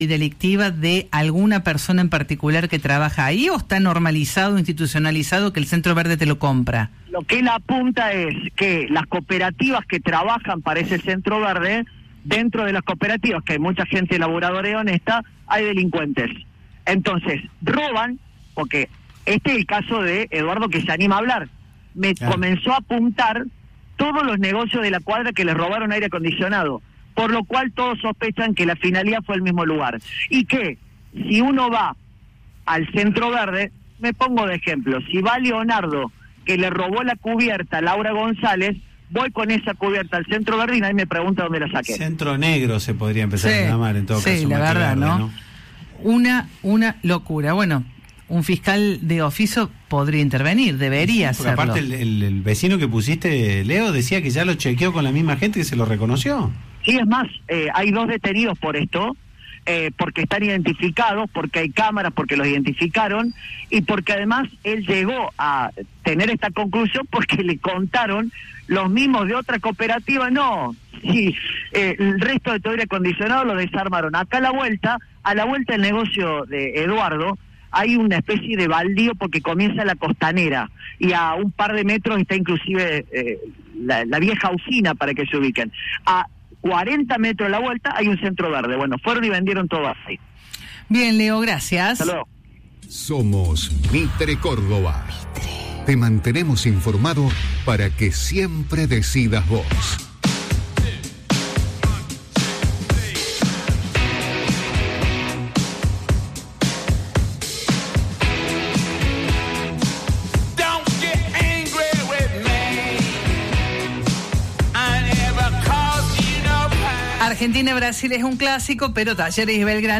delictiva de alguna persona en particular que trabaja ahí, o está normalizado, institucionalizado, que el Centro Verde te lo compra? Lo que él apunta es que las cooperativas que trabajan para ese Centro Verde, dentro de las cooperativas, que hay mucha gente laboradora y honesta, hay delincuentes. Entonces, roban, porque este es el caso de Eduardo, que se anima a hablar. Comenzó a apuntar todos los negocios de la cuadra que le robaron aire acondicionado, por lo cual todos sospechan que la finalidad fue el mismo lugar. Y que, si uno va al Centro Verde, me pongo de ejemplo, si va Leonardo, que le robó la cubierta a Laura González, voy con esa cubierta al Centro Verde y nadie me pregunta dónde la saqué. Centro Negro se podría empezar a llamar en todo caso. Sí, la verdad, verde, ¿no? Una locura. Bueno, un fiscal de oficio podría intervenir, debería hacerlo. Aparte el vecino que pusiste, Leo, decía que ya lo chequeó con la misma gente que se lo reconoció. Sí, es más, hay 2 detenidos por esto, porque están identificados, porque hay cámaras, porque los identificaron, y porque además él llegó a tener esta conclusión porque le contaron los mismos de otra cooperativa. No, sí, el resto de todo aire acondicionado lo desarmaron. Acá a la vuelta del negocio de Eduardo, hay una especie de baldío porque comienza la costanera y a un par de metros está inclusive la vieja usina, para que se ubiquen. A 40 metros de la vuelta hay un Centro Verde. Bueno, fueron y vendieron todo así. Bien, Leo, gracias. Hasta luego. Somos Mitre Córdoba. Te mantenemos informado para que siempre decidas vos. Argentina-Brasil es un clásico, pero Talleres y Belgrano